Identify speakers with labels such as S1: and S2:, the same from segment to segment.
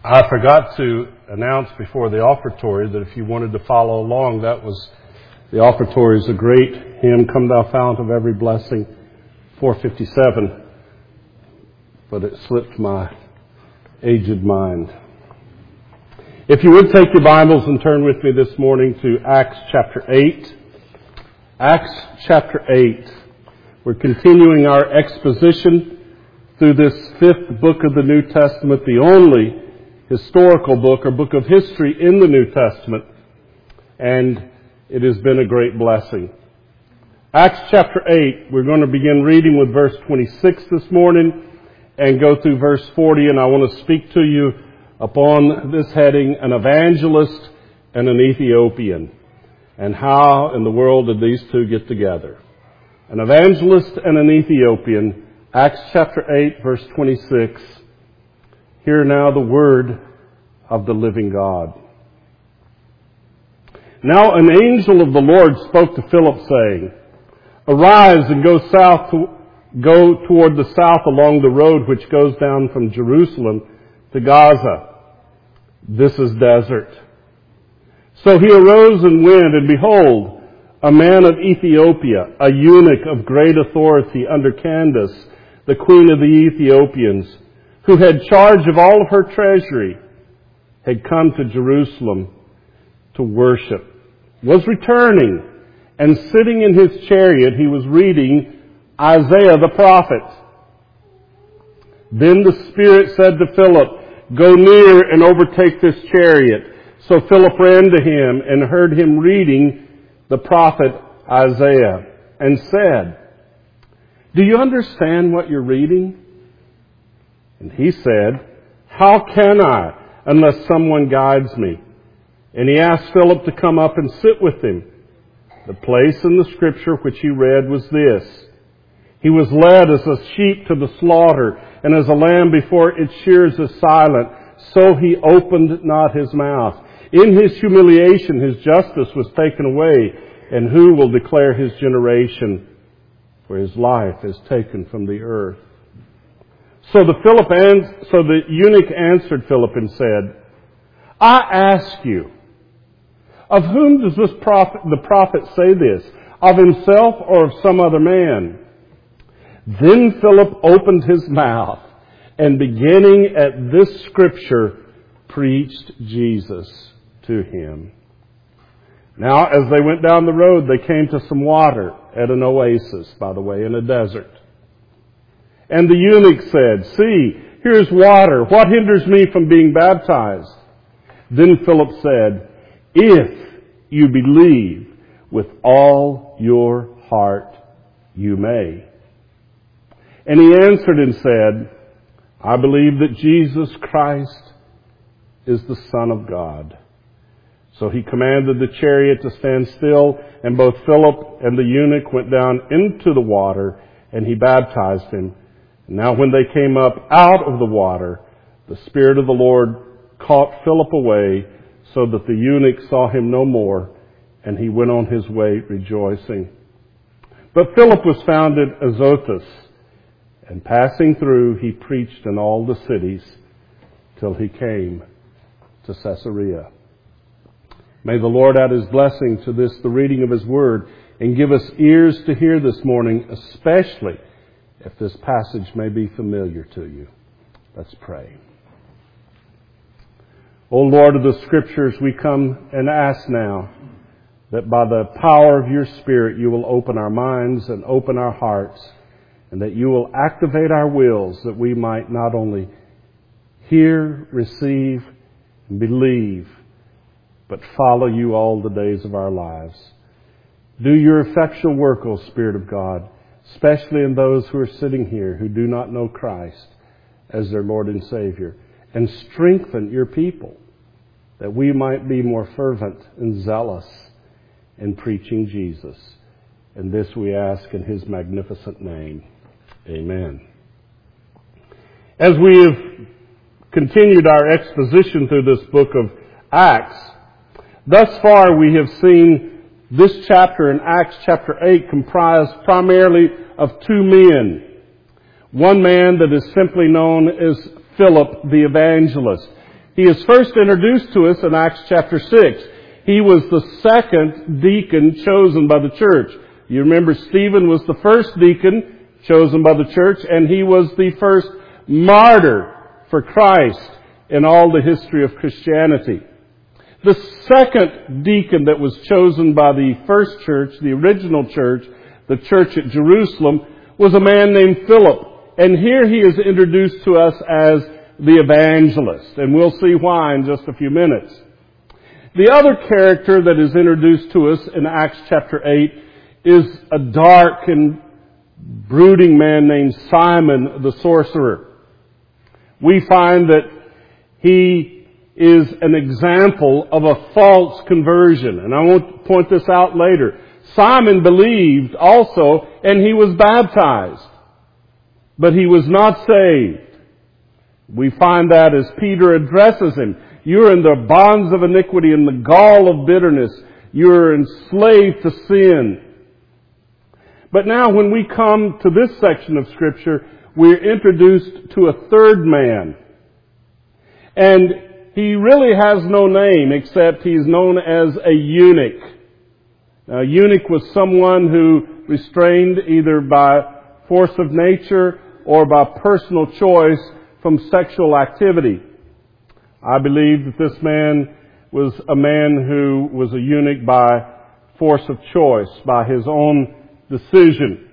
S1: I forgot to announce before the offertory that if you wanted to follow along, the offertory is a great hymn, Come Thou Fount of Every Blessing, 457, but it slipped my aged mind. If you would take your Bibles and turn with me this morning to Acts chapter 8. Acts chapter 8. We're continuing our exposition through this fifth book of the New Testament, the only historical book or book of history in the New Testament, and it has been a great blessing. Acts chapter 8, we're going to begin reading with verse 26 this morning and go through verse 40, and I want to speak to you upon this heading, an evangelist and an Ethiopian, and how in the world did these two get together. An evangelist and an Ethiopian, Acts chapter 8, verse 26. Hear now the word of the living God. Now an angel of the Lord spoke to Philip, saying, Arise and go toward the south along the road which goes down from Jerusalem to Gaza. This is desert. So he arose and went, and behold, a man of Ethiopia, a eunuch of great authority under Candace, the queen of the Ethiopians, who had charge of all of her treasury, had come to Jerusalem to worship, was returning, and sitting in his chariot, he was reading Isaiah the prophet. Then the Spirit said to Philip, Go near and overtake this chariot. So Philip ran to him and heard him reading the prophet Isaiah, and said, Do you understand what you're reading? And he said, How can I, unless someone guides me? And he asked Philip to come up and sit with him. The place in the scripture which he read was this: He was led as a sheep to the slaughter, and as a lamb before its shears is silent, so he opened not his mouth. In his humiliation his justice was taken away, and who will declare his generation? For his life is taken from the earth. So the eunuch answered Philip and said, I ask you, of whom does the prophet say this? Of himself or of some other man? Then Philip opened his mouth, and beginning at this scripture, preached Jesus to him. Now, as they went down the road, they came to some water at an oasis, by the way, in a desert. And the eunuch said, See, here's water. What hinders me from being baptized? Then Philip said, If you believe with all your heart, you may. And he answered and said, I believe that Jesus Christ is the Son of God. So he commanded the chariot to stand still, and both Philip and the eunuch went down into the water, and he baptized him. And now when they came up out of the water, the Spirit of the Lord caught Philip away, so that the eunuch saw him no more, and he went on his way rejoicing. But Philip was found at Azotus, and passing through, he preached in all the cities till he came to Caesarea. May the Lord add His blessing to this, the reading of His Word, and give us ears to hear this morning, especially if this passage may be familiar to you. Let's pray. O Lord of the Scriptures, we come and ask now that by the power of your Spirit you will open our minds and open our hearts, and that you will activate our wills that we might not only hear, receive, and believe, but follow you all the days of our lives. Do your effectual work, O Spirit of God, especially in those who are sitting here who do not know Christ as their Lord and Savior, and strengthen your people that we might be more fervent and zealous in preaching Jesus. And this we ask in His magnificent name. Amen. As we have continued our exposition through this book of Acts, thus far we have seen this chapter in Acts chapter 8 comprised primarily of two men. One man that is simply known as Philip the evangelist. He is first introduced to us in Acts chapter 6. He was the second deacon chosen by the church. You remember Stephen was the first deacon chosen by the church, and he was the first martyr for Christ in all the history of Christianity. The second deacon that was chosen by the first church, the original church, the church at Jerusalem, was a man named Philip. And here he is introduced to us as the evangelist. And we'll see why in just a few minutes. The other character that is introduced to us in Acts chapter 8 is a dark and brooding man named Simon the sorcerer. We find that he is an example of a false conversion. And I won't point this out later. Simon believed also, and he was baptized. But he was not saved. We find that as Peter addresses him. You're in the bonds of iniquity and the gall of bitterness. You're enslaved to sin. But now when we come to this section of Scripture, we're introduced to a third man. And he really has no name except he's known as a eunuch. Now, a eunuch was someone who restrained either by force of nature or by personal choice from sexual activity. I believe that this man was a man who was a eunuch by force of choice, by his own decision.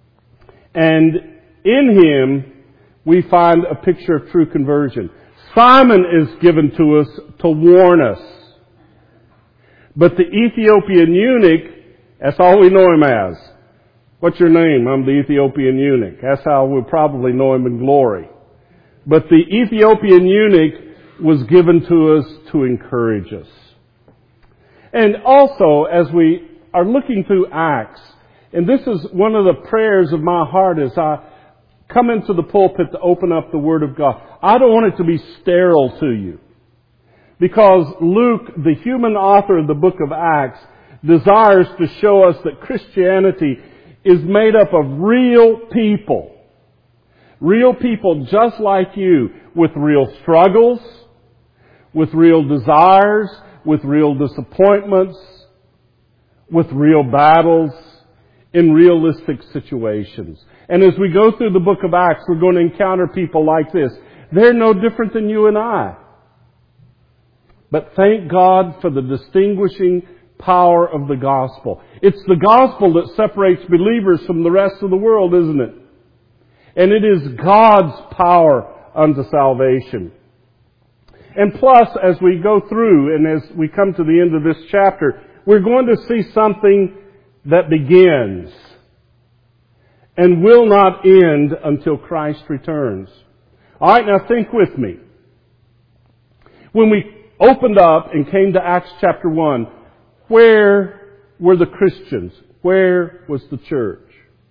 S1: And in him, we find a picture of true conversion. Simon is given to us to warn us. But the Ethiopian eunuch, that's all we know him as. What's your name? I'm the Ethiopian eunuch. That's how we'll probably know him in glory. But the Ethiopian eunuch was given to us to encourage us. And also, as we are looking through Acts, and this is one of the prayers of my heart as I come into the pulpit to open up the Word of God. I don't want it to be sterile to you. Because Luke, the human author of the book of Acts, desires to show us that Christianity is made up of real people. Real people just like you, with real struggles, with real desires, with real disappointments, with real battles, in realistic situations. And as we go through the book of Acts, we're going to encounter people like this. They're no different than you and I. But thank God for the distinguishing power of the gospel. It's the gospel that separates believers from the rest of the world, isn't it? And it is God's power unto salvation. And plus, as we go through and as we come to the end of this chapter, we're going to see something that begins and will not end until Christ returns. All right, now think with me. When we opened up and came to Acts chapter 1, where were the Christians? Where was the church?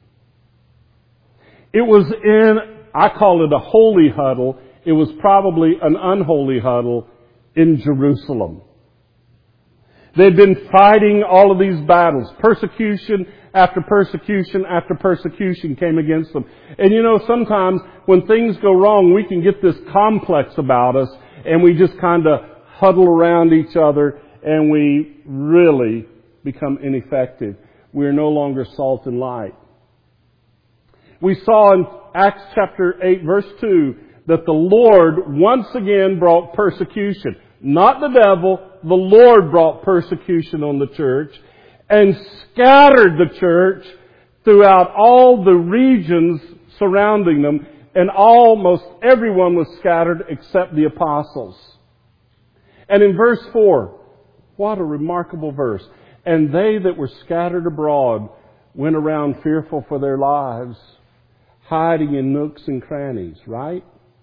S1: It was in, I call it a holy huddle. It was probably an unholy huddle in Jerusalem. They'd been fighting all of these battles. Persecution after persecution after persecution came against them. And you know, sometimes when things go wrong, we can get this complex about us and we just kind of huddle around each other and we really become ineffective. We're no longer salt and light. We saw in Acts chapter 8 verse 2 that the Lord once again brought persecution. Not the devil, the Lord brought persecution on the church and scattered the church throughout all the regions surrounding them, and almost everyone was scattered except the apostles. And in verse 4, what a remarkable verse. And they that were scattered abroad went around fearful for their lives, hiding in nooks and crannies, right?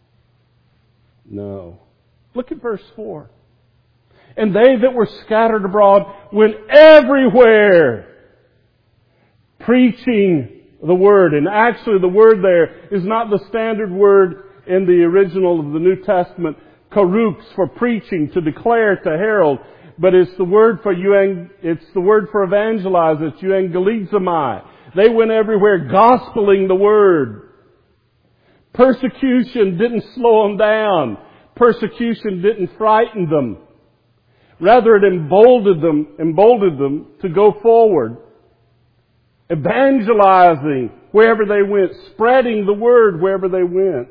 S1: No. Look at verse 4. And they that were scattered abroad went everywhere preaching the Word. And actually the word there is not the standard word in the original of the New Testament, karux, for preaching, to declare, to herald. But it's the word for evangelize. It's euangelizomai. They went everywhere gospeling the Word. Persecution didn't slow them down. persecution didn't frighten them. Rather, it emboldened them to go forward, evangelizing wherever they went, spreading the word wherever they went.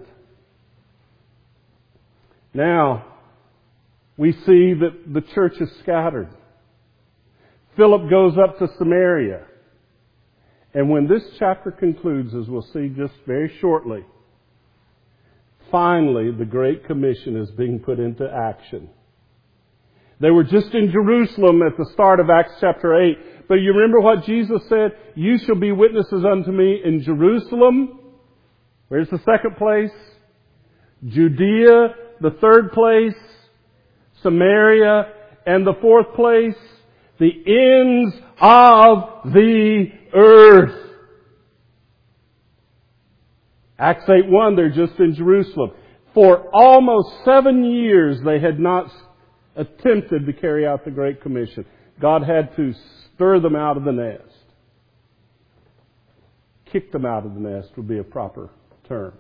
S1: Now, we see that the church is scattered. Philip goes up to Samaria. And when this chapter concludes, as we'll see just very shortly, finally the Great Commission is being put into action. They were just in Jerusalem at the start of Acts chapter 8. But you remember what Jesus said? You shall be witnesses unto me in Jerusalem. Where's the second place? Judea, the third place. Samaria, and the fourth place, the ends of the earth. Acts 8:1, they're just in Jerusalem. For almost 7 years they had not attempted to carry out the Great Commission. God had to stir them out of the nest. Kick them out of the nest would be a proper term.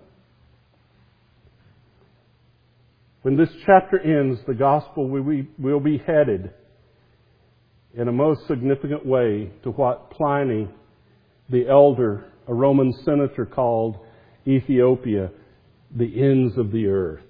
S1: When this chapter ends, the gospel will be headed in a most significant way to what Pliny, the elder, a Roman senator, called Ethiopia, the ends of the earth.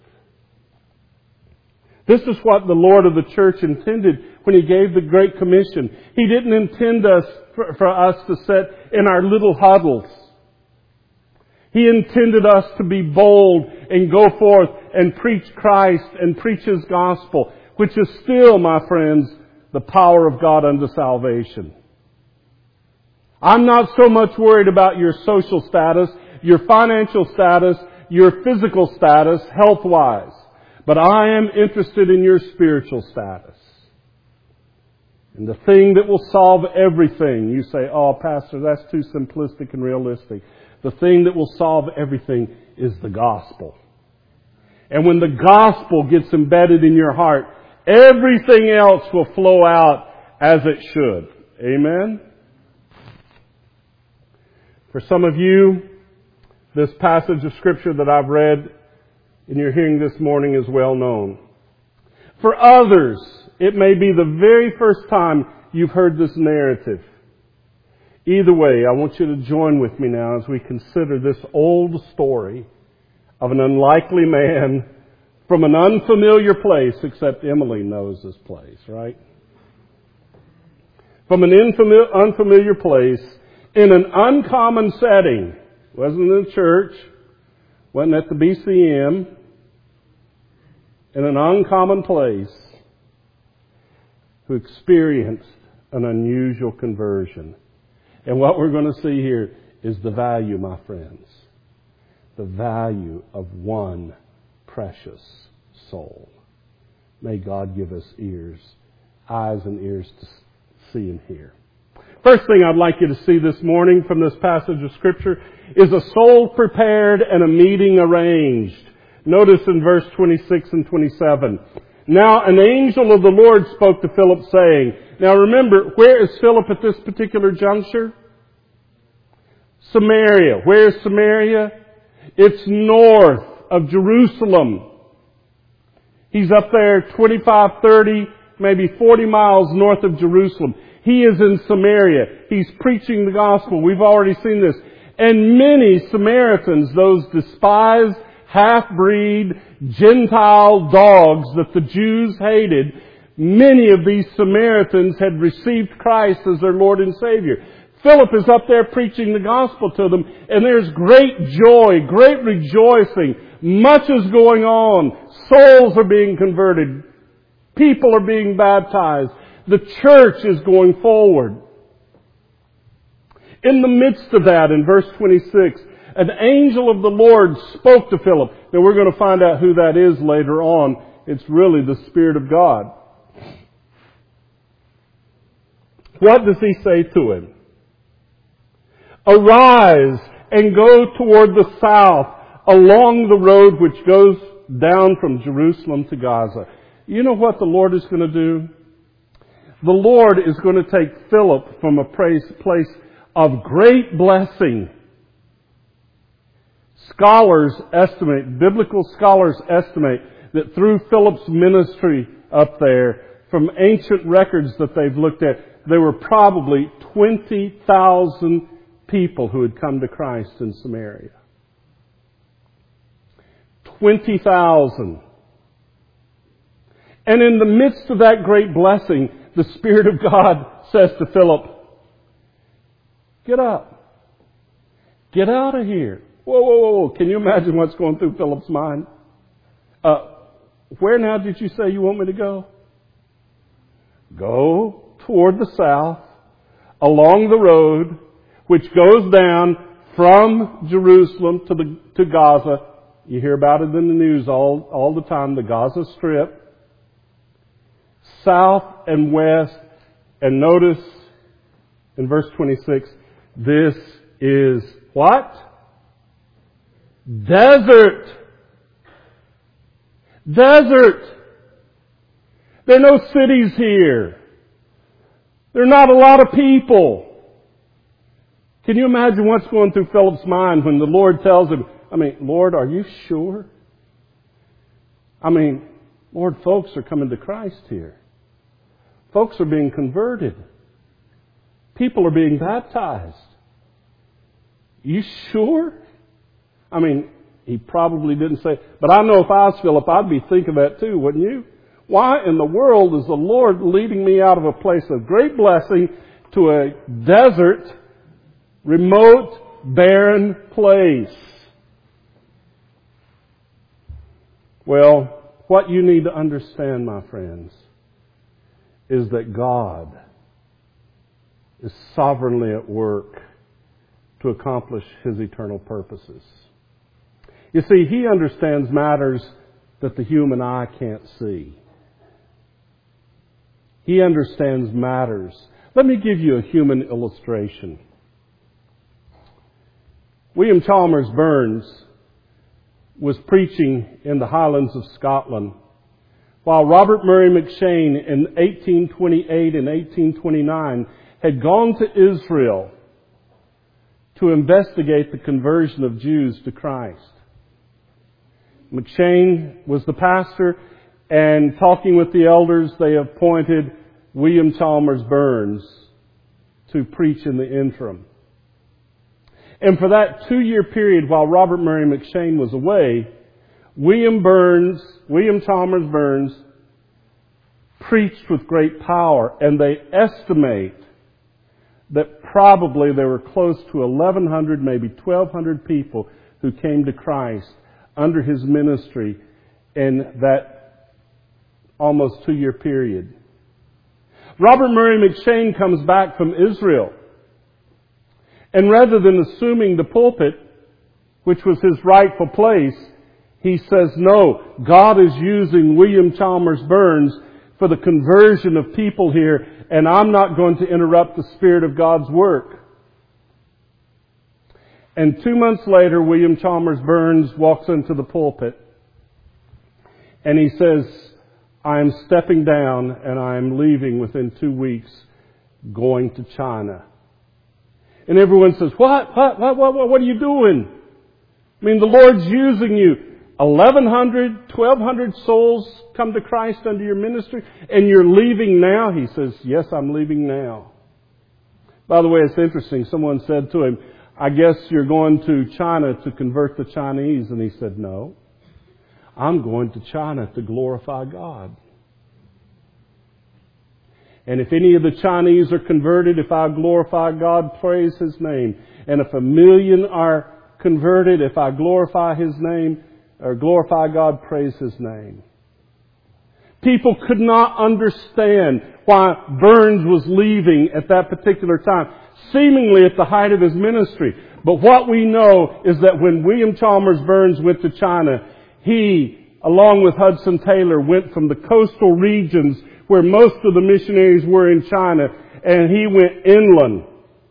S1: This is what the Lord of the church intended when He gave the Great Commission. He didn't intend for us to sit in our little huddles. He intended us to be bold and go forth and preach Christ and preach His gospel, which is still, my friends, the power of God unto salvation. I'm not so much worried about your social status, your financial status, your physical status, health-wise. But I am interested in your spiritual status. And the thing that will solve everything, you say, oh, Pastor, that's too simplistic and realistic. The thing that will solve everything is the gospel. And when the gospel gets embedded in your heart, everything else will flow out as it should. Amen? For some of you, this passage of Scripture that I've read in your hearing this morning is well known. For others, it may be the very first time you've heard this narrative. Either way, I want you to join with me now as we consider this old story of an unlikely man from an unfamiliar place, except Emily knows this place, right? From an unfamiliar place, in an uncommon setting. Wasn't in a church, wasn't at the BCM, in an uncommon place, who experienced an unusual conversion. And what we're going to see here is the value, my friends, the value of one precious soul. May God give us eyes and ears to see and hear. First thing I'd like you to see this morning from this passage of Scripture is a soul prepared and a meeting arranged. Notice in verse 26 and 27. Now an angel of the Lord spoke to Philip saying, now remember, where is Philip at this particular juncture? Samaria. Where is Samaria? It's north of Jerusalem. He's up there 25, 30, maybe 40 miles north of Jerusalem. He is in Samaria. He's preaching the gospel. We've already seen this. And many Samaritans, those despised, half-breed, Gentile dogs that the Jews hated, many of these Samaritans had received Christ as their Lord and Savior. Philip is up there preaching the gospel to them, and there's great joy, great rejoicing. Much is going on. Souls are being converted. People are being baptized. The church is going forward. In the midst of that, in verse 26, an angel of the Lord spoke to Philip. Now we're going to find out who that is later on. It's really the Spirit of God. What does he say to him? Arise and go toward the south along the road which goes down from Jerusalem to Gaza. You know what the Lord is going to do? The Lord is going to take Philip from a place of great blessing. Biblical scholars estimate that through Philip's ministry up there, from ancient records that they've looked at, there were probably 20,000 people who had come to Christ in Samaria. 20,000. And in the midst of that great blessing, the Spirit of God says to Philip, get up. Get out of here. Whoa, whoa, whoa, whoa. Can you imagine what's going through Philip's mind? Where now did you say you want me to go? Go toward the south, along the road, which goes down from Jerusalem to Gaza. You hear about it in the news all the time, the Gaza Strip. South and west. And notice in verse 26, this is what? Desert. Desert. There are no cities here. There are not a lot of people. Can you imagine what's going through Philip's mind when the Lord tells him, Lord, are you sure? Lord, folks are coming to Christ here. Folks are being converted. People are being baptized. You sure? He probably didn't say, but I know if I was Philip, I'd be thinking that too, wouldn't you? Why in the world is the Lord leading me out of a place of great blessing to a desert, remote, barren place? Well, what you need to understand, my friends, is that God is sovereignly at work to accomplish His eternal purposes. You see, He understands matters that the human eye can't see. He understands matters. Let me give you a human illustration. William Chalmers Burns was preaching in the Highlands of Scotland, while Robert Murray McCheyne in 1828 and 1829 had gone to Israel to investigate the conversion of Jews to Christ. McCheyne was the pastor, and talking with the elders, they appointed William Chalmers Burns to preach in the interim. And for that 2-year period while Robert Murray McCheyne was away, William Chalmers Burns preached with great power, and they estimate that probably there were close to 1,100, maybe 1,200 people who came to Christ under his ministry in that almost 2-year period. Robert Murray McCheyne comes back from Israel, and rather than assuming the pulpit, which was his rightful place, he says, no, God is using William Chalmers Burns for the conversion of people here, and I'm not going to interrupt the Spirit of God's work. And 2 months later, William Chalmers Burns walks into the pulpit, and he says, I am stepping down and I am leaving within 2 weeks, going to China. And everyone says, what are you doing? The Lord's using you. 1,100, 1,200 souls come to Christ under your ministry, and you're leaving now? He says, yes, I'm leaving now. By the way, it's interesting. Someone said to him, I guess you're going to China to convert the Chinese. And he said, no, I'm going to China to glorify God. And if any of the Chinese are converted, if I glorify God, praise His name. And if 1 million are converted, if I glorify His name, or glorify God, praise His name. People could not understand why Burns was leaving at that particular time, seemingly at the height of his ministry. But what we know is that when William Chalmers Burns went to China, he, along with Hudson Taylor, went from the coastal regions where most of the missionaries were in China, and he went inland.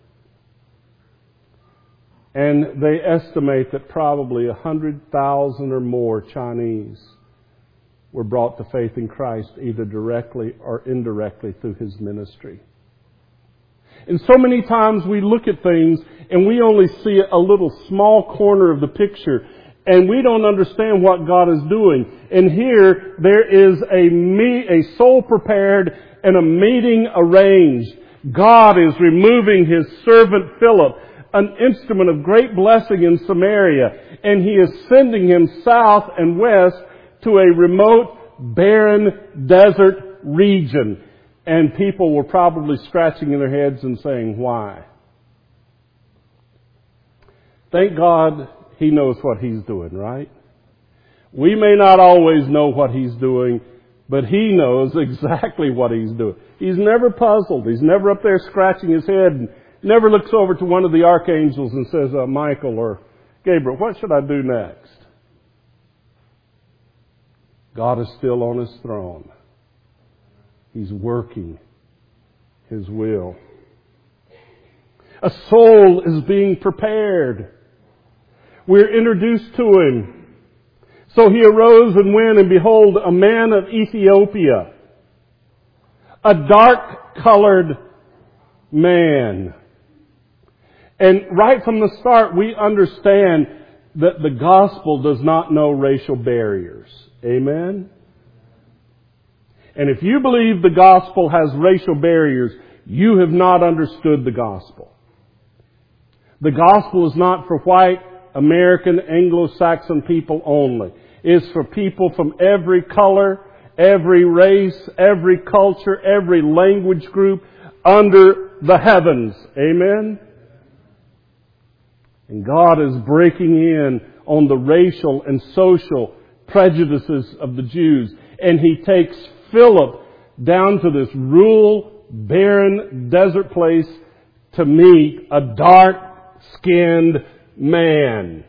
S1: And they estimate that probably 100,000 or more Chinese were brought to faith in Christ, either directly or indirectly through his ministry. And so many times we look at things and we only see a little small corner of the picture. And we don't understand what God is doing. And here, there is a soul prepared and a meeting arranged. God is removing His servant Philip, an instrument of great blessing in Samaria, and He is sending him south and west to a remote, barren desert region. And people were probably scratching their heads and saying, why? Thank God He knows what He's doing, right? We may not always know what He's doing, but He knows exactly what He's doing. He's never puzzled. He's never up there scratching his head and never looks over to one of the archangels and says, Michael or Gabriel, what should I do next? God is still on His throne. He's working His will. A soul is being prepared. We're introduced to Him. So he arose and went, and behold, a man of Ethiopia, a dark-colored man. And right from the start, we understand that the gospel does not know racial barriers. Amen? And if you believe the gospel has racial barriers, you have not understood the gospel. The gospel is not for white, American, Anglo-Saxon people only. It's for people from every color, every race, every culture, every language group under the heavens. Amen? And God is breaking in on the racial and social prejudices of the Jews. And He takes Philip down to this rural, barren, desert place to meet a dark-skinned man.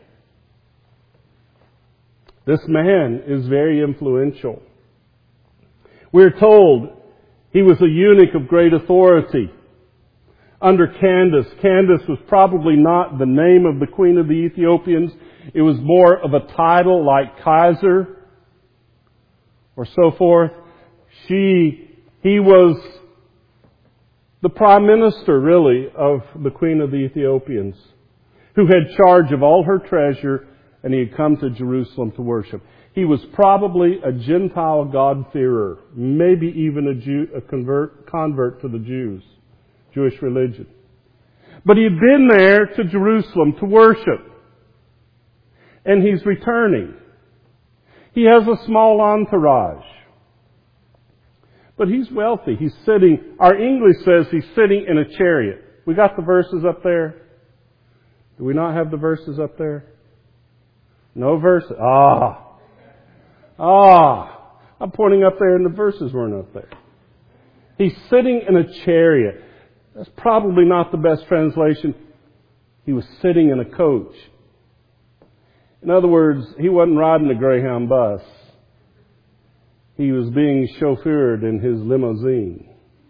S1: This man is very influential. We're told he was a eunuch of great authority under Candace. Candace was probably not the name of the queen of the Ethiopians. It was more of a title like Kaiser or so forth. He was the prime minister, really, of the queen of the Ethiopians, who had charge of all her treasure, and he had come to Jerusalem to worship. He was probably a Gentile God-fearer, maybe even a convert to the Jewish religion. But he had been there to Jerusalem to worship, and he's returning. He has a small entourage, but he's wealthy. He's sitting, our English says he's sitting in a chariot. We got the verses up there? Do we not have the verses up there? No verses? I'm pointing up there and the verses weren't up there. He's sitting in a chariot. That's probably not the best translation. He was sitting in a coach. In other words, he wasn't riding a Greyhound bus. He was being chauffeured in his limousine.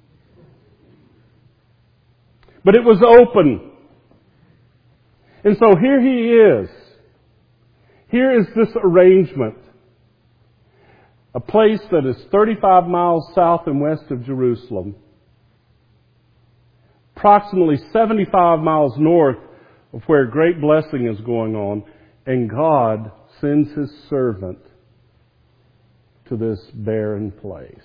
S1: But it was open. And so here he is. Here is this arrangement. A place that is 35 miles south and west of Jerusalem. Approximately 75 miles north of where great blessing is going on. And God sends His servant to this barren place.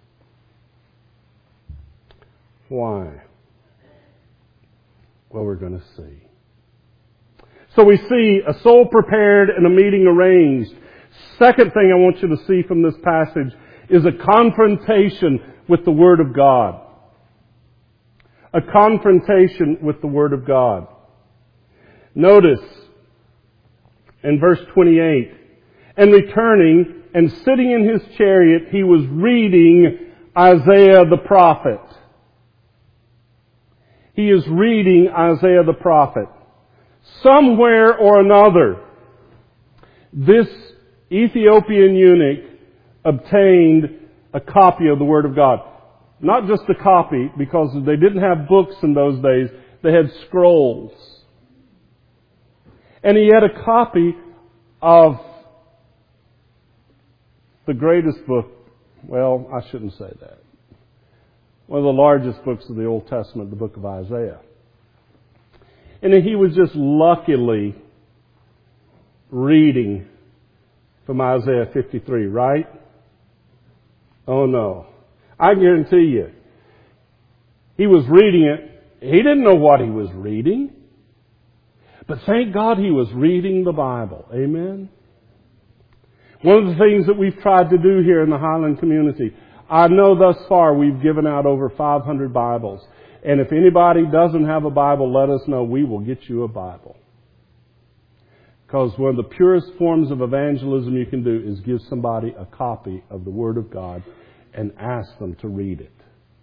S1: Why? Well, we're going to see. So we see a soul prepared and a meeting arranged. Second thing I want you to see from this passage is a confrontation with the Word of God. A confrontation with the Word of God. Notice in verse 28, and returning and sitting in his chariot, he was reading Isaiah the prophet. He is reading Isaiah the prophet. Somewhere or another, this Ethiopian eunuch obtained a copy of the Word of God. Not just a copy, because they didn't have books in those days. They had scrolls. And he had a copy of the greatest book. Well, I shouldn't say that. One of the largest books of the Old Testament, the book of Isaiah. And he was just luckily reading from Isaiah 53, right? Oh no. I guarantee you, he was reading it. He didn't know what he was reading. But thank God he was reading the Bible. Amen? One of the things that we've tried to do here in the Highland community, I know thus far we've given out over 500 Bibles. And if anybody doesn't have a Bible, let us know. We will get you a Bible. Because one of the purest forms of evangelism you can do is give somebody a copy of the Word of God and ask them to read it.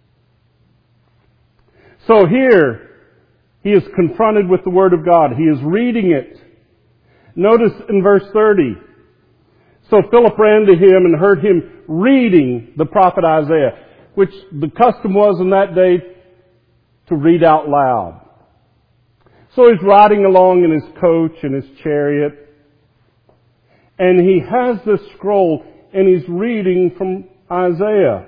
S1: So here, he is confronted with the Word of God. He is reading it. Notice in verse 30. So Philip ran to him and heard him reading the prophet Isaiah, which the custom was in that day to read out loud. So he's riding along in his coach, in his chariot, and he has this scroll and he's reading from Isaiah.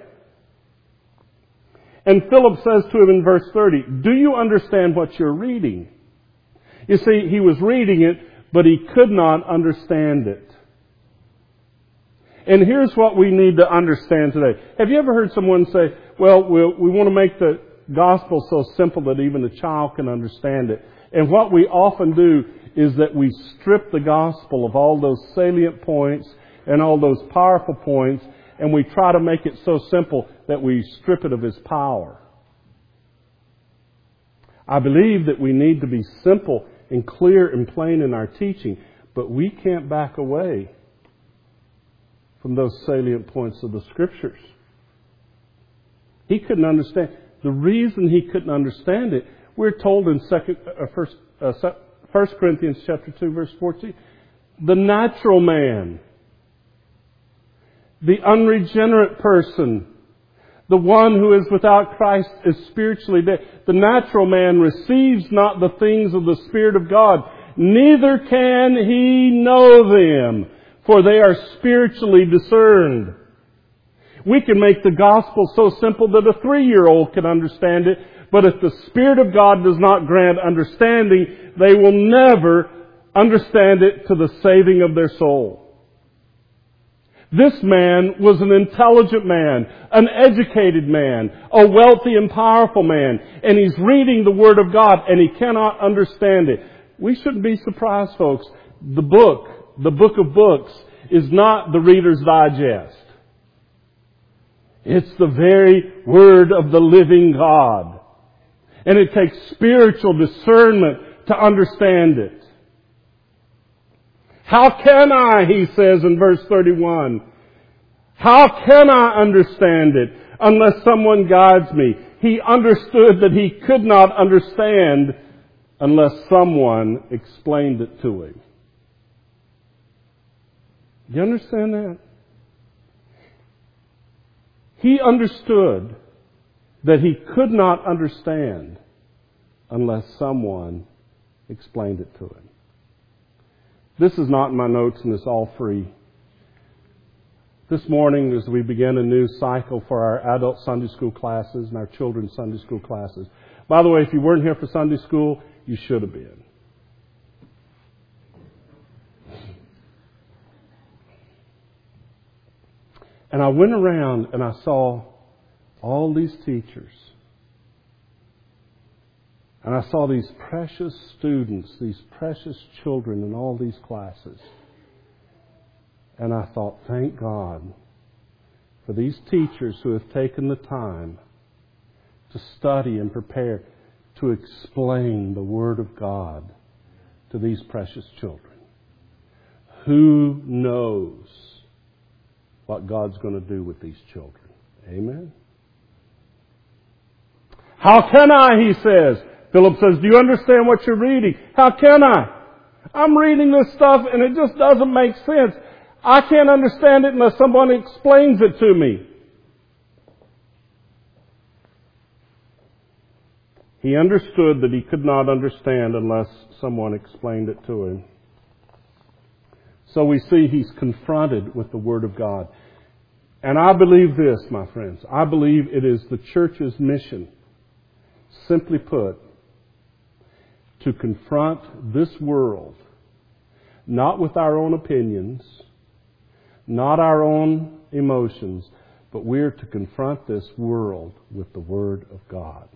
S1: And Philip says to him in verse 30, do you understand what you're reading? You see, he was reading it, but he could not understand it. And here's what we need to understand today. Have you ever heard someone say, well, we want to make the gospel so simple that even a child can understand it? And what we often do is that we strip the gospel of all those salient points and all those powerful points, and we try to make it so simple that we strip it of its power. I believe that we need to be simple and clear and plain in our teaching, but we can't back away from those salient points of the Scriptures. He couldn't understand. The reason he couldn't understand it, we're told in 1 Corinthians chapter 2, verse 14, the natural man, the unregenerate person, the one who is without Christ is spiritually dead. The natural man receives not the things of the Spirit of God, neither can he know them, for they are spiritually discerned. We can make the gospel so simple that a 3-year-old can understand it, but if the Spirit of God does not grant understanding, they will never understand it to the saving of their soul. This man was an intelligent man, an educated man, a wealthy and powerful man, and he's reading the Word of God and he cannot understand it. We shouldn't be surprised, folks. The book of books, is not the Reader's Digest. It's the very Word of the living God. And it takes spiritual discernment to understand it. How can I, he says in verse 31, how can I understand it unless someone guides me? He understood that he could not understand unless someone explained it to him. Do you understand that? He understood that he could not understand unless someone explained it to him. This is not in my notes, and it's all free. This morning, as we begin a new cycle for our adult Sunday school classes and our children's Sunday school classes. By the way, if you weren't here for Sunday school, you should have been. And I went around and I saw all these teachers. And I saw these precious students, these precious children in all these classes. And I thought, thank God for these teachers who have taken the time to study and prepare to explain the Word of God to these precious children. Who knows what God's going to do with these children? Amen? How can I, he says. Philip says, do you understand what you're reading? How can I? I'm reading this stuff and it just doesn't make sense. I can't understand it unless someone explains it to me. He understood that he could not understand unless someone explained it to him. So we see he's confronted with the Word of God. And I believe this, my friends. I believe it is the church's mission, simply put, to confront this world not with our own opinions, not our own emotions, but we're to confront this world with the Word of God.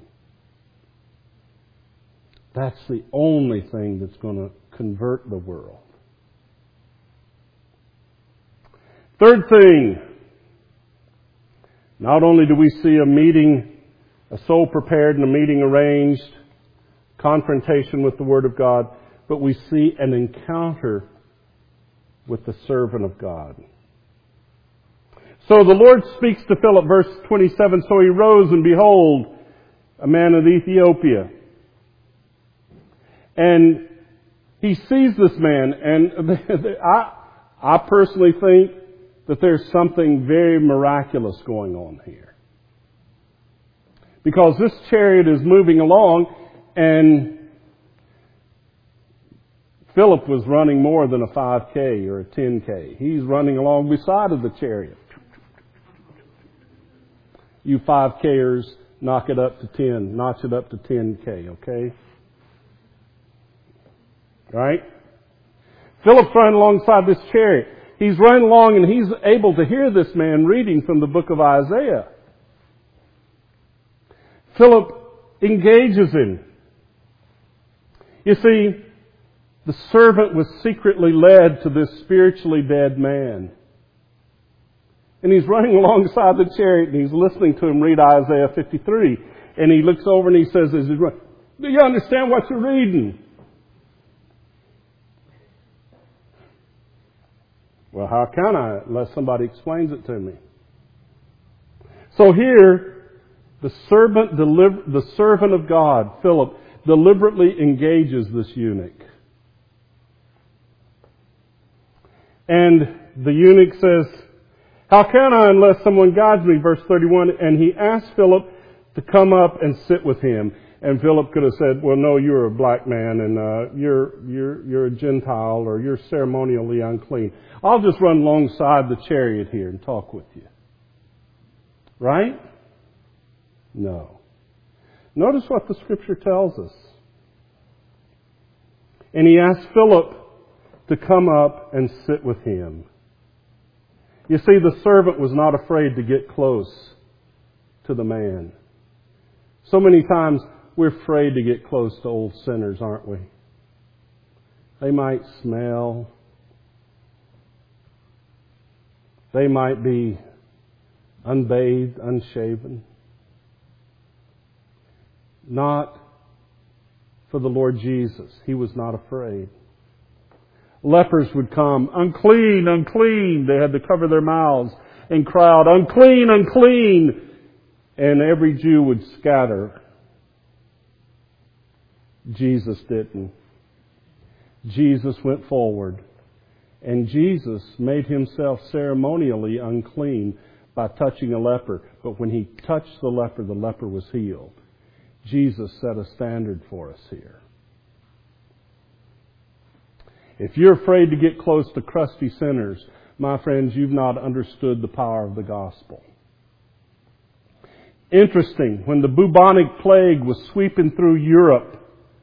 S1: That's the only thing that's going to convert the world. Third thing, not only do we see a meeting, a soul prepared and a meeting arranged, confrontation with the Word of God, but we see an encounter with the servant of God. So the Lord speaks to Philip, verse 27, so he rose, and behold, a man of Ethiopia. And he sees this man, and I personally think that there's something very miraculous going on here. Because this chariot is moving along, and Philip was running more than a 5K or a 10K. He's running along beside of the chariot. You 5Kers, knock it up to 10. Notch it up to 10K, okay? Right? Philip's running alongside this chariot. He's running along and he's able to hear this man reading from the book of Isaiah. Philip engages him. You see, the servant was secretly led to this spiritually dead man. And he's running alongside the chariot and he's listening to him read Isaiah 53. And he looks over and he says, as he's running, do you understand what you're reading? Well, how can I unless somebody explains it to me? So here, the servant of God, Philip, deliberately engages this eunuch. And the eunuch says, how can I unless someone guides me? Verse 31, and he asked Philip to come up and sit with him. And Philip could have said, well, no, you're a black man and you're a Gentile or you're ceremonially unclean. I'll just run alongside the chariot here and talk with you. Right? No. Notice what the Scripture tells us. And he asked Philip to come up and sit with him. You see, the servant was not afraid to get close to the man. So many times we're afraid to get close to old sinners, aren't we? They might smell. They might be unbathed, unshaven. Not for the Lord Jesus. He was not afraid. Lepers would come, unclean, unclean. They had to cover their mouths and cry out, unclean, unclean. And every Jew would scatter. Jesus didn't. Jesus went forward. And Jesus made himself ceremonially unclean by touching a leper. But when he touched the leper was healed. Jesus set a standard for us here. If you're afraid to get close to crusty sinners, my friends, you've not understood the power of the gospel. Interesting, when the bubonic plague was sweeping through Europe,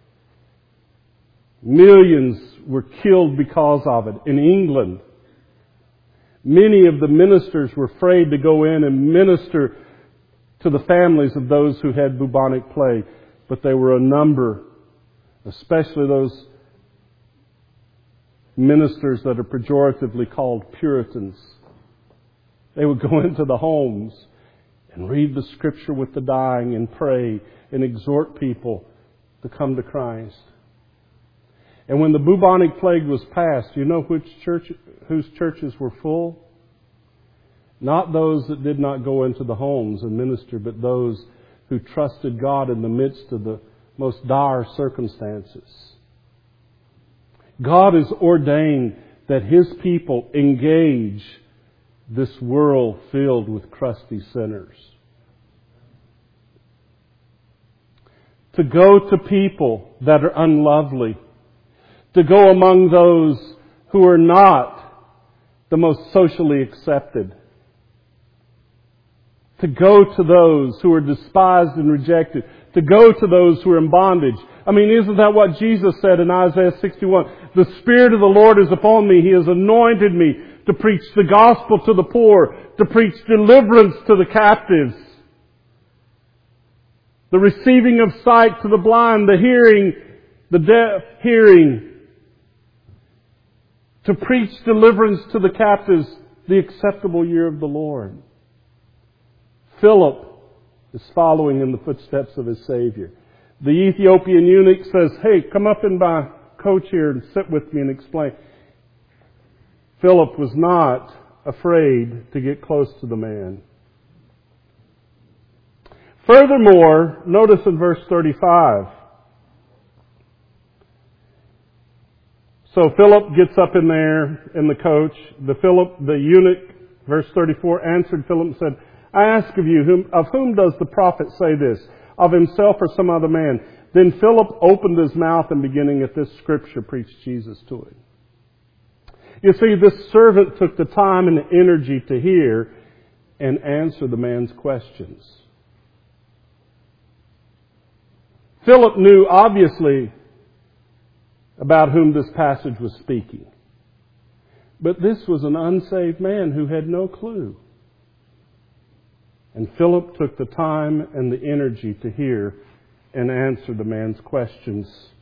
S1: millions were killed because of it. In England, many of the ministers were afraid to go in and minister to the families of those who had bubonic plague. But there were a number, especially those ministers that are pejoratively called Puritans. They would go into the homes and read the Scripture with the dying and pray and exhort people to come to Christ. And when the bubonic plague was passed, you know whose churches were full? Not those that did not go into the homes and minister, but those who trusted God in the midst of the most dire circumstances. God has ordained that His people engage this world filled with crusty sinners. To go to people that are unlovely. To go among those who are not the most socially accepted. To go to those who are despised and rejected. to go to those who are in bondage. I mean, isn't that what Jesus said in Isaiah 61? The Spirit of the Lord is upon me. He has anointed me to preach the gospel to the poor, to preach deliverance to the captives, the receiving of sight to the blind, the deaf hearing, to preach deliverance to the captives, the acceptable year of the Lord. Philip is following in the footsteps of his Savior. The Ethiopian eunuch says, "Hey, come up in my coach here and sit with me and explain." Philip was not afraid to get close to the man. Furthermore, notice in verse 35. So Philip gets up in there in the coach. The eunuch, verse 34, answered Philip and said, "I ask of you, of whom does the prophet say this? Of himself or some other man?" Then Philip opened his mouth and beginning at this scripture preached Jesus to him. You see, this servant took the time and the energy to hear and answer the man's questions. Philip knew, obviously, about whom this passage was speaking. But this was an unsaved man who had no clue. And Philip took the time and the energy to hear and answer the man's questions.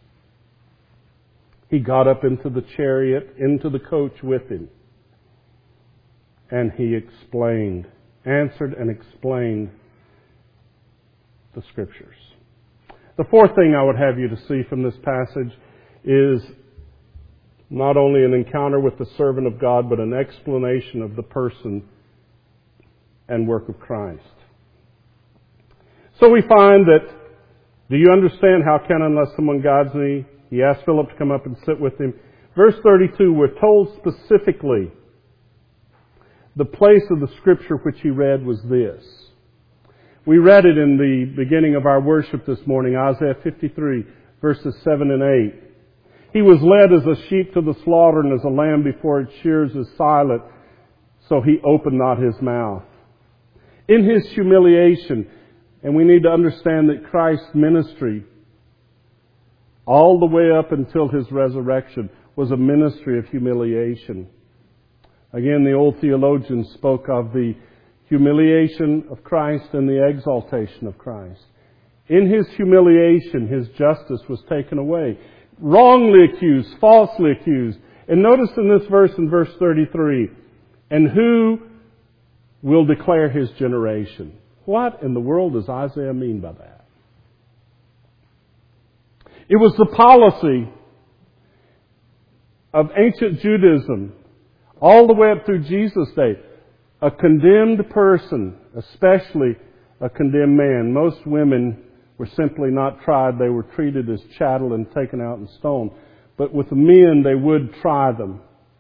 S1: He got up into the chariot, into the coach with him. And he answered and explained the Scriptures. The fourth thing I would have you to see from this passage is not only an encounter with the servant of God, but an explanation of the person and work of Christ. So we find that, do you understand how can unless someone guides me? He asked Philip to come up and sit with him. Verse 32, we're told specifically the place of the Scripture which he read was this. We read it in the beginning of our worship this morning, Isaiah 53, verses 7 and 8. He was led as a sheep to the slaughter, and as a lamb before its shears is silent, so he opened not his mouth. In his humiliation, and we need to understand that Christ's ministry, all the way up until his resurrection, was a ministry of humiliation. Again, the old theologians spoke of the humiliation of Christ and the exaltation of Christ. In his humiliation, his justice was taken away. Wrongly accused, falsely accused. And notice in this verse, in verse 33, and who will declare his generation? What in the world does Isaiah mean by that? It was the policy of ancient Judaism all the way up through Jesus' day. A condemned person, especially a condemned man. Most women were simply not tried. They were treated as chattel and taken out and stoned. But with the men, they would try them.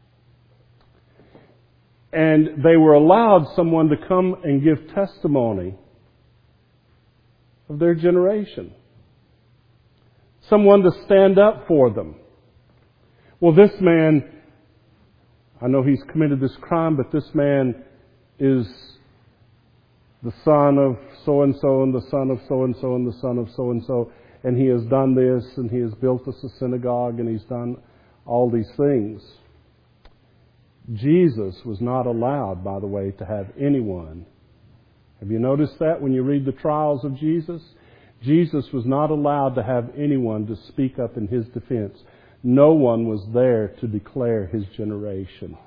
S1: And they were allowed someone to come and give testimony of their generation. Someone to stand up for them. Well, this man, I know he's committed this crime, but this man is the son of so-and-so and the son of so-and-so and the son of so-and-so, and he has done this, and he has built us a synagogue, and he's done all these things. Jesus was not allowed, by the way, to have anyone. Have you noticed that when you read the trials of Jesus? Jesus was not allowed to have anyone to speak up in his defense. No one was there to declare his generation.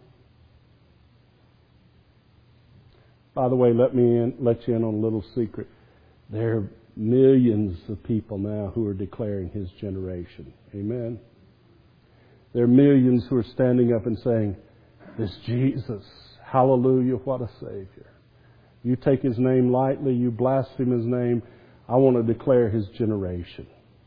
S1: By the way, let you in on a little secret. There are millions of people now who are declaring his generation. Amen. There are millions who are standing up and saying, "This Jesus, hallelujah, what a Savior. You take his name lightly, you blaspheme his name. I want to declare his generation."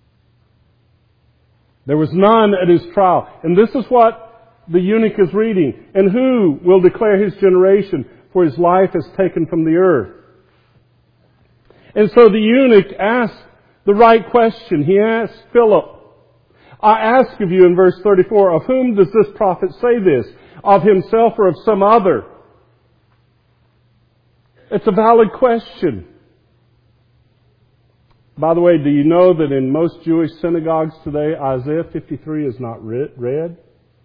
S1: There was none at his trial. And this is what the eunuch is reading. And who will declare his generation? For his life is taken from the earth. And so the eunuch asked the right question. He asked Philip, I ask of you in verse 34, of whom does this prophet say this? Of himself or of some other? It's a valid question. By the way, do you know that in most Jewish synagogues today, Isaiah 53 is not read?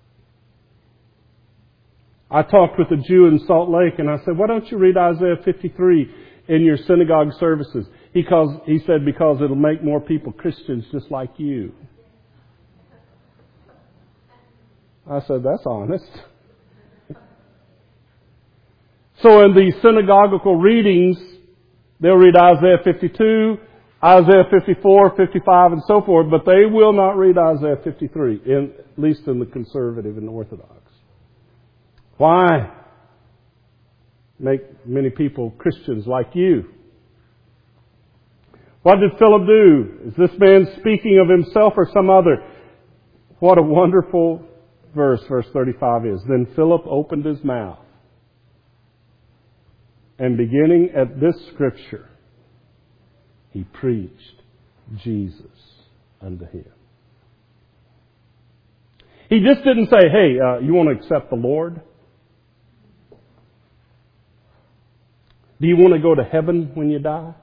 S1: I talked with a Jew in Salt Lake and I said, why don't you read Isaiah 53 in your synagogue services? He said, because it'll make more people Christians just like you. I said, that's honest. So in the synagogical readings, they'll read Isaiah 52, Isaiah 54, 55, and so forth, but they will not read Isaiah 53, at least in the conservative and Orthodox. Why? Make many people Christians like you. What did Philip do? Is this man speaking of himself or some other? What a wonderful verse 35 is. Then Philip opened his mouth, and beginning at this scripture, he preached Jesus unto him. He just didn't say, hey, you want to accept the Lord? Do you want to go to heaven when you die?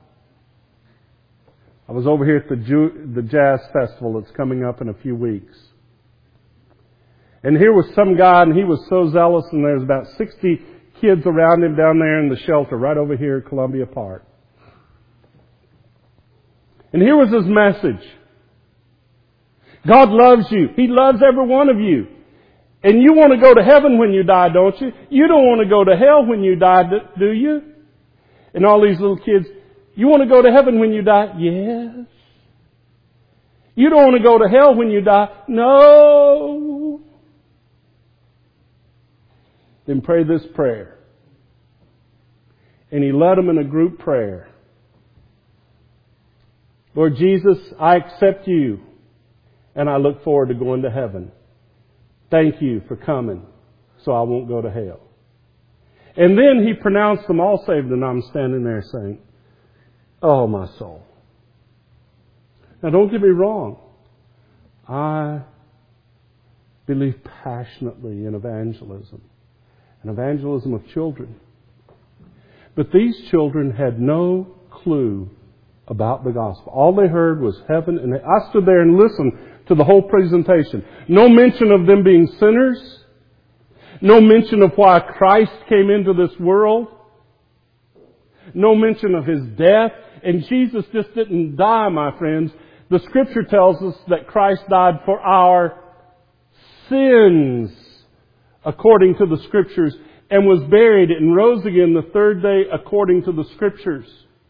S1: I was over here at the Jazz Festival that's coming up in a few weeks. And here was some guy, and he was so zealous, and there's about 60 kids around him down there in the shelter right over here at Columbia Park. And here was his message. God loves you. He loves every one of you. And you want to go to heaven when you die, don't you? You don't want to go to hell when you die, do you? And all these little kids, you want to go to heaven when you die? Yes. You don't want to go to hell when you die? No. Then pray this prayer. And he led them in a group prayer. Lord Jesus, I accept you, and I look forward to going to heaven. Thank you for coming, so I won't go to hell. And then he pronounced them all saved, and I'm standing there saying, oh, my soul. Now, don't get me wrong. I believe passionately in evangelism, and evangelism of children. But these children had no clue about the gospel. All they heard was heaven, and I stood there and listened to the whole presentation. No mention of them being sinners. No mention of why Christ came into this world. No mention of His death. And Jesus just didn't die, my friends. The Scripture tells us that Christ died for our sins, according to the Scriptures, and was buried and rose again the third day, according to the Scriptures.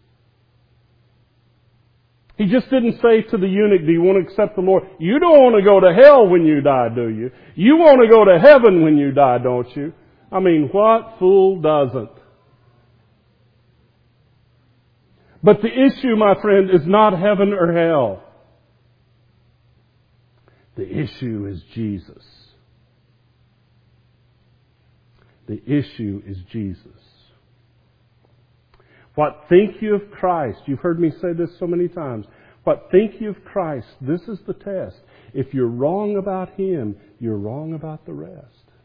S1: He just didn't say to the eunuch, do you want to accept the Lord? You don't want to go to hell when you die, do you? You want to go to heaven when you die, don't you? I mean, what fool doesn't? But the issue, my friend, is not heaven or hell. The issue is Jesus. The issue is Jesus. What think you of Christ? You've heard me say this so many times. What think you of Christ? This is the test. If you're wrong about Him, you're wrong about the rest.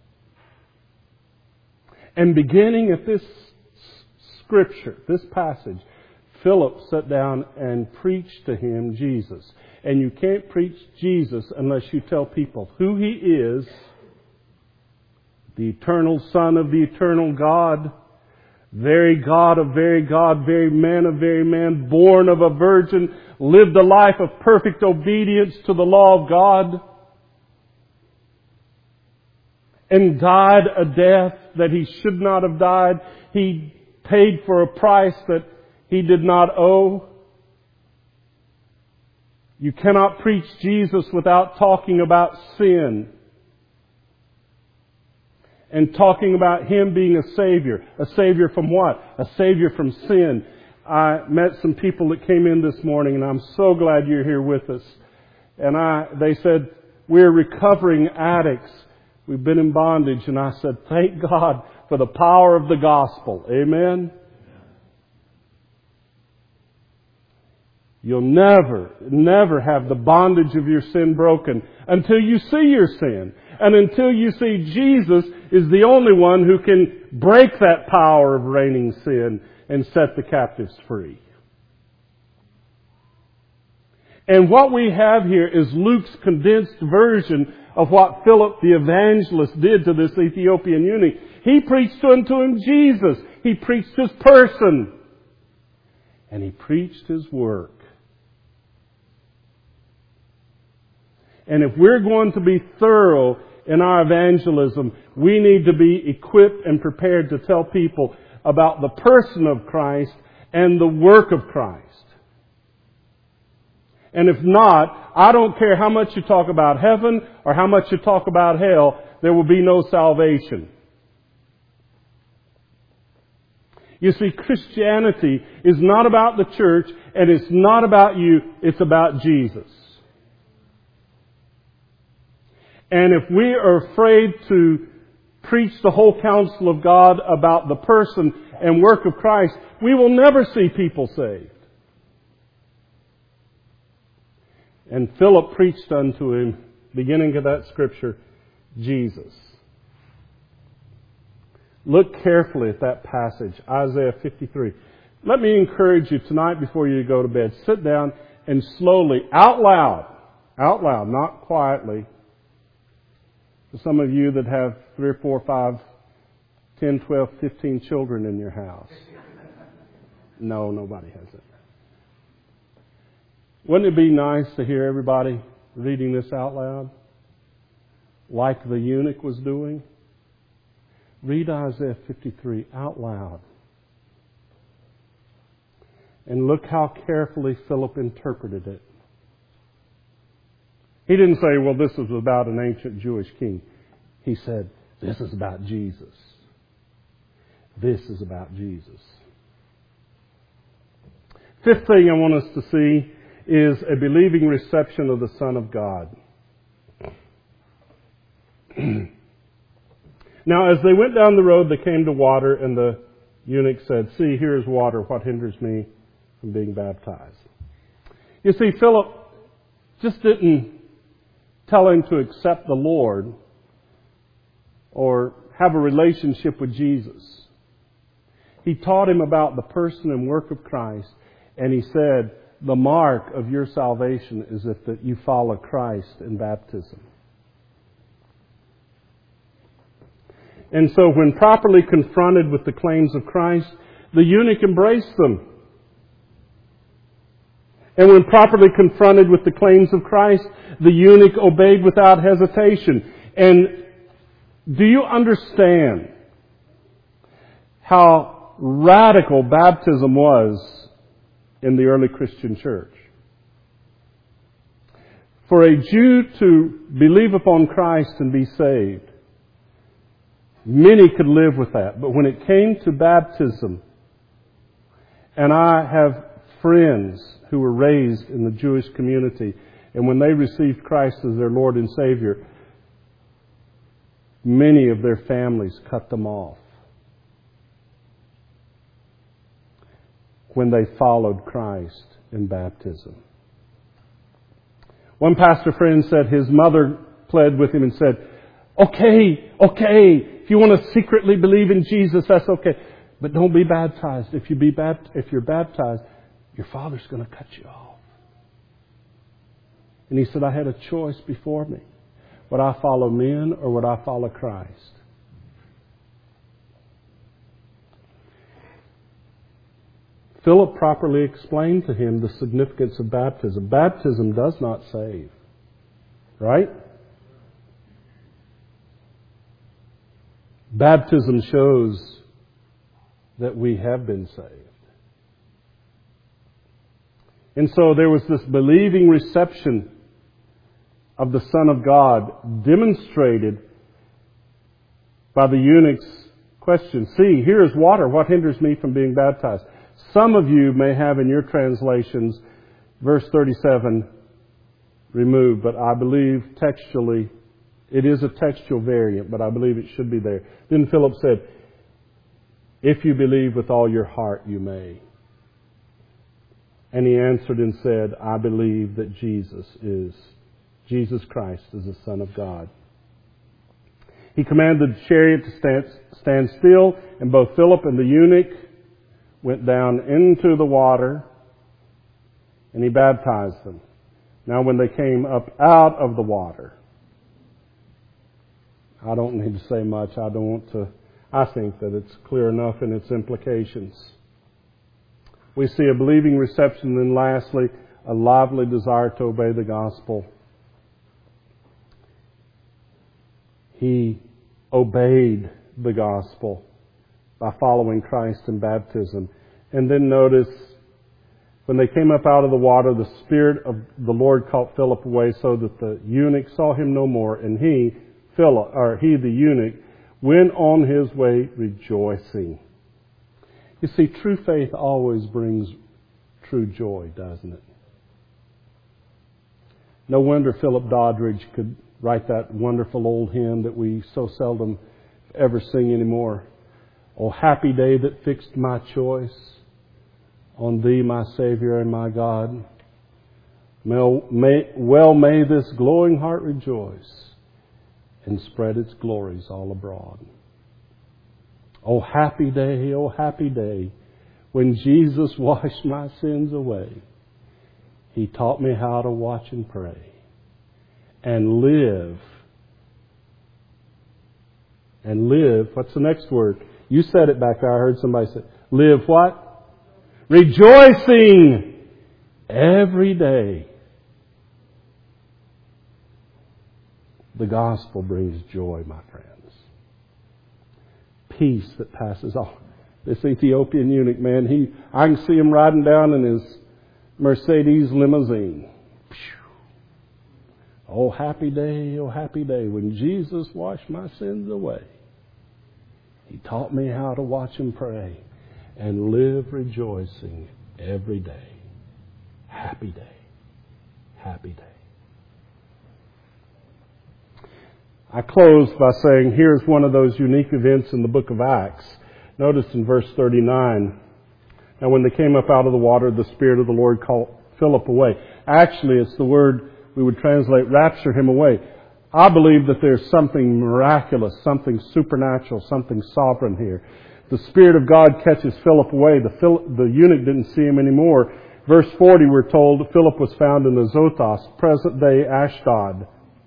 S1: And beginning at this scripture, this passage, Philip sat down and preached to him Jesus. And you can't preach Jesus unless you tell people who He is, the eternal Son of the eternal God, very God of very God, very man of very man, born of a virgin, lived a life of perfect obedience to the law of God, and died a death that He should not have died. He paid for a price that He did not owe. You cannot preach Jesus without talking about sin. And talking about Him being a Savior. A Savior from what? A Savior from sin. I met some people that came in this morning, and I'm so glad you're here with us. And they said, we're recovering addicts. We've been in bondage. And I said, thank God for the power of the gospel. Amen? You'll never have the bondage of your sin broken until you see your sin. And until you see Jesus is the only one who can break that power of reigning sin and set the captives free. And what we have here is Luke's condensed version of what Philip the evangelist did to this Ethiopian eunuch. He preached unto him Jesus. He preached His person. And he preached His work. And if we're going to be thorough in our evangelism, we need to be equipped and prepared to tell people about the person of Christ and the work of Christ. And if not, I don't care how much you talk about heaven or how much you talk about hell, there will be no salvation. You see, Christianity is not about the church and it's not about you, it's about Jesus. And if we are afraid to preach the whole counsel of God about the person and work of Christ, we will never see people saved. And Philip preached unto him, beginning of that scripture, Jesus. Look carefully at that passage, Isaiah 53. Let me encourage you tonight before you go to bed, sit down and slowly, out loud, not quietly. For some of you that have 3 or 4, 5, 10, 12, 15 children in your house. No, nobody has it. Wouldn't it be nice to hear everybody reading this out loud? Like the eunuch was doing? Read Isaiah 53 out loud. And look how carefully Philip interpreted it. He didn't say, well, this is about an ancient Jewish king. He said, this is about Jesus. This is about Jesus. Fifth thing I want us to see is a believing reception of the Son of God. Now, as they went down the road, they came to water, and the eunuch said, see, here is water. What hinders me from being baptized? You see, Philip just didn't tell him to accept the Lord or have a relationship with Jesus. He taught him about the person and work of Christ, and he said, the mark of your salvation is that you follow Christ in baptism. And so when properly confronted with the claims of Christ, the eunuch embraced them. And when properly confronted with the claims of Christ, the eunuch obeyed without hesitation. And do you understand how radical baptism was in the early Christian church? For a Jew to believe upon Christ and be saved, many could live with that. But when it came to baptism, and I have friends who were raised in the Jewish community, and when they received Christ as their Lord and Savior, many of their families cut them off when they followed Christ in baptism. One pastor friend said his mother pled with him and said, okay, if you want to secretly believe in Jesus, that's okay. But don't be baptized. If you're baptized, your father's going to cut you off. And he said, I had a choice before me. Would I follow men or would I follow Christ? Philip properly explained to him the significance of baptism. Baptism does not save. Right? Baptism shows that we have been saved. And so there was this believing reception of the Son of God demonstrated by the eunuch's question. See, here is water. What hinders me from being baptized? Some of you may have in your translations verse 37 removed, but I believe textually it is a textual variant, but I believe it should be there. Then Philip said, if you believe with all your heart, you may. And he answered and said, I believe that Jesus Christ is the Son of God. He commanded the chariot to stand still, and both Philip and the eunuch went down into the water, and he baptized them. Now when they came up out of the water, I don't need to say much. I think that it's clear enough in its implications. We see a believing reception, and lastly, a lively desire to obey the gospel. He obeyed the gospel by following Christ in baptism. And then notice, when they came up out of the water, the Spirit of the Lord caught Philip away so that the eunuch saw him no more, and he, the eunuch, went on his way rejoicing. You see, true faith always brings true joy, doesn't it? No wonder Philip Doddridge could write that wonderful old hymn that we so seldom ever sing anymore. Oh, happy day that fixed my choice on Thee, my Savior and my God. Well may this glowing heart rejoice and spread its glories all abroad. Oh, happy day, when Jesus washed my sins away. He taught me how to watch and pray and live. And live, what's the next word? You said it back there. I heard somebody say, live what? Rejoicing every day. The gospel brings joy, my friends. Peace that passes all. This Ethiopian eunuch, man, I can see him riding down in his Mercedes limousine. Oh, happy day, when Jesus washed my sins away. He taught me how to watch and pray and live rejoicing every day. Happy day. Happy day. I close by saying here's one of those unique events in the book of Acts. Notice in verse 39, now when they came up out of the water, the Spirit of the Lord called Philip away. Actually, it's the word we would translate rapture him away. I believe that there's something miraculous, something supernatural, something sovereign here. The Spirit of God catches Philip away. The eunuch didn't see him anymore. Verse 40, we're told Philip was found in Azotus, present-day Ashdod,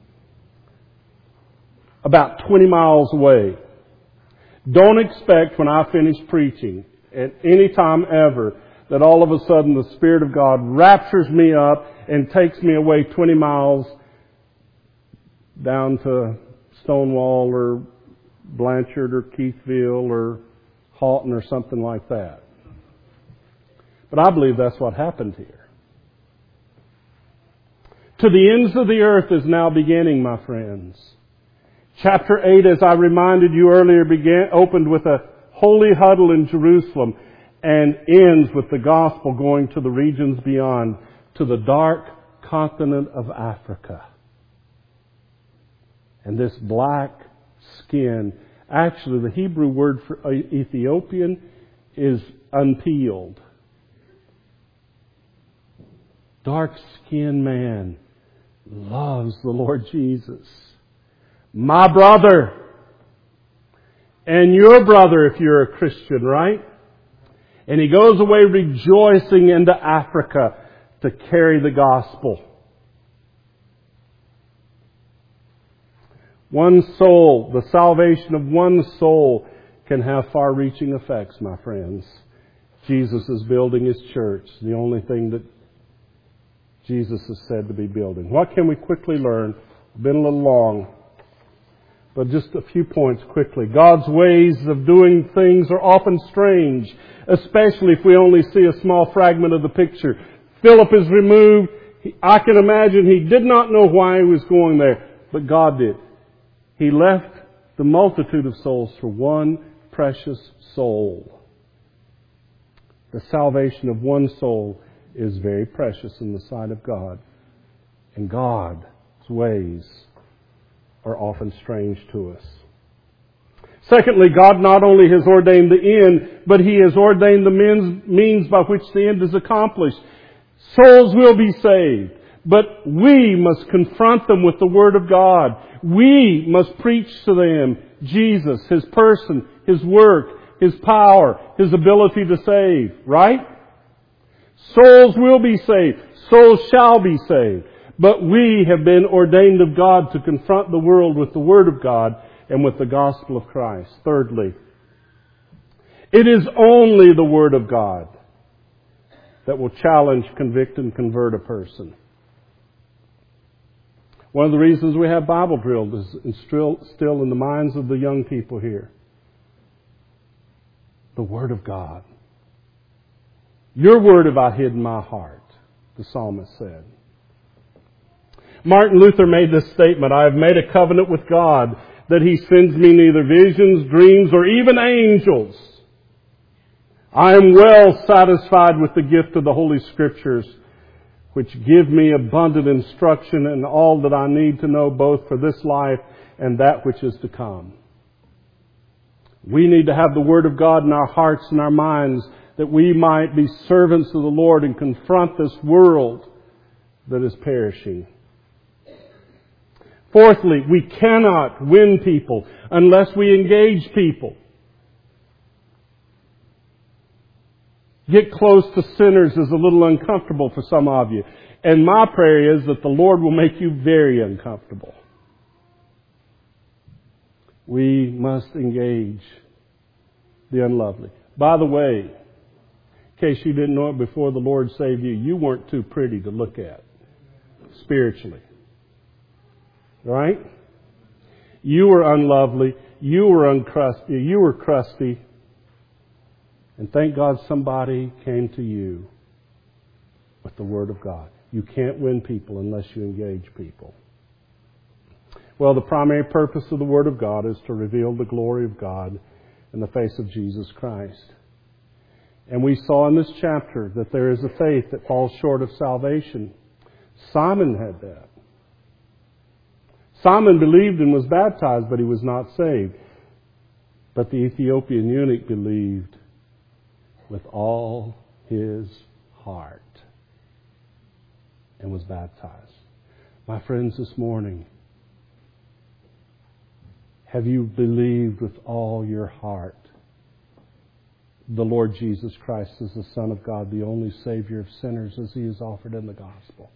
S1: about 20 miles away. Don't expect when I finish preaching at any time ever that all of a sudden the Spirit of God raptures me up and takes me away 20 miles down to Stonewall or Blanchard or Keithville or Halton or something like that. But I believe that's what happened here. To the ends of the earth is now beginning, my friends. Chapter 8, as I reminded you earlier, opened with a holy huddle in Jerusalem and ends with the gospel going to the regions beyond, to the dark continent of Africa. And this black skin, actually the Hebrew word for Ethiopian is unpeeled. Dark-skinned man loves the Lord Jesus. My brother. And your brother if you're a Christian, right? And he goes away rejoicing into Africa to carry the gospel. One soul, the salvation of one soul can have far-reaching effects, my friends. Jesus is building His church, the only thing that Jesus is said to be building. What can we quickly learn? I've been a little long, but just a few points quickly. God's ways of doing things are often strange, especially if we only see a small fragment of the picture. Philip is removed. I can imagine he did not know why he was going there, but God did. He left the multitude of souls for one precious soul. The salvation of one soul is very precious in the sight of God. And God's ways are often strange to us. Secondly, God not only has ordained the end, but He has ordained the means by which the end is accomplished. Souls will be saved, but we must confront them with the Word of God. We must preach to them Jesus, His person, His work, His power, His ability to save. Right? Souls will be saved. Souls shall be saved. But we have been ordained of God to confront the world with the Word of God and with the gospel of Christ. Thirdly, it is only the Word of God that will challenge, convict, and convert a person. One of the reasons we have Bible drills is still in the minds of the young people here. The Word of God. Your Word have I hid in my heart, the psalmist said. Martin Luther made this statement, I have made a covenant with God that He sends me neither visions, dreams, or even angels. I am well satisfied with the gift of the Holy Scriptures, which give me abundant instruction in all that I need to know both for this life and that which is to come. We need to have the Word of God in our hearts and our minds that we might be servants of the Lord and confront this world that is perishing. Fourthly, we cannot win people unless we engage people. Get close to sinners is a little uncomfortable for some of you. And my prayer is that the Lord will make you very uncomfortable. We must engage the unlovely. By the way, in case you didn't know it before the Lord saved you, you weren't too pretty to look at spiritually. Right? You were unlovely. You were uncrusty. You were crusty. And thank God somebody came to you with the Word of God. You can't win people unless you engage people. Well, the primary purpose of the Word of God is to reveal the glory of God in the face of Jesus Christ. And we saw in this chapter that there is a faith that falls short of salvation. Simon had that. Simon believed and was baptized, but he was not saved. But the Ethiopian eunuch believed with all his heart and was baptized. My friends, this morning, have you believed with all your heart the Lord Jesus Christ is the Son of God, the only Savior of sinners as He is offered in the gospel?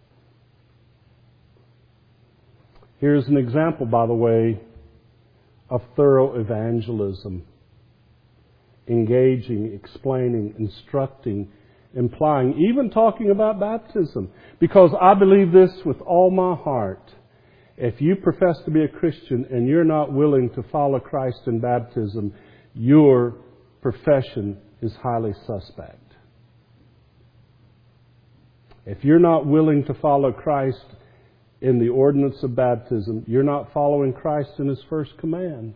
S1: Here's an example, by the way, of thorough evangelism. Engaging, explaining, instructing, implying, even talking about baptism. Because I believe this with all my heart. If you profess to be a Christian and you're not willing to follow Christ in baptism, your profession is highly suspect. If you're not willing to follow Christ in the ordinance of baptism, you're not following Christ in His first command.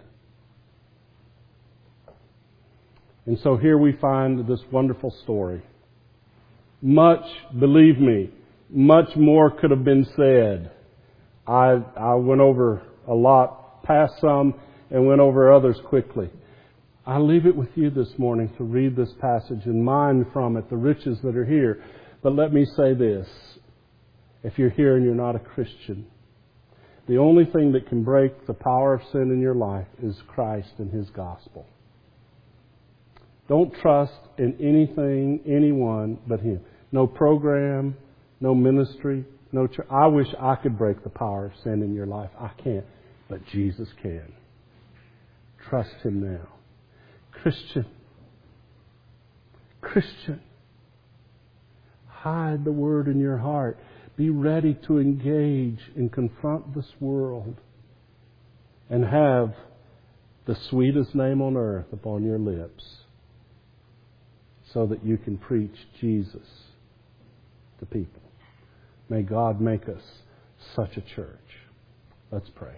S1: And so here we find this wonderful story. Much, believe me, much more could have been said. I went over a lot, past some, and went over others quickly. I leave it with you this morning to read this passage and mine from it the riches that are here. But let me say this. If you're here and you're not a Christian, the only thing that can break the power of sin in your life is Christ and His gospel. Don't trust in anything, anyone but Him. No program, no ministry, no church. I wish I could break the power of sin in your life. I can't. But Jesus can. Trust Him now. Christian, hide the Word in your heart. Be ready to engage and confront this world and have the sweetest name on earth upon your lips so that you can preach Jesus to people. May God make us such a church. Let's pray.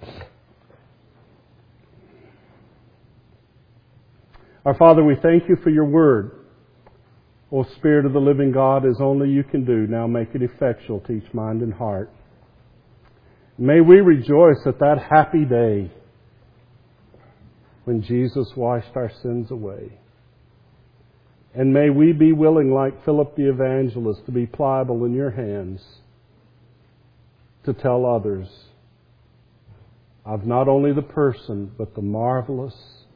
S1: Our Father, we thank You for Your Word. O Spirit of the living God, as only You can do, now make it effectual to each mind and heart. May we rejoice at that happy day when Jesus washed our sins away. And may we be willing, like Philip the evangelist, to be pliable in Your hands to tell others of not only the person, but the marvelous,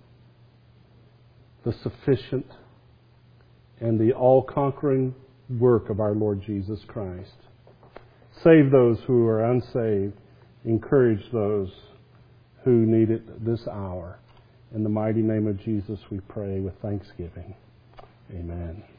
S1: the sufficient, and the all-conquering work of our Lord Jesus Christ. Save those who are unsaved. Encourage those who need it this hour. In the mighty name of Jesus we pray with thanksgiving. Amen.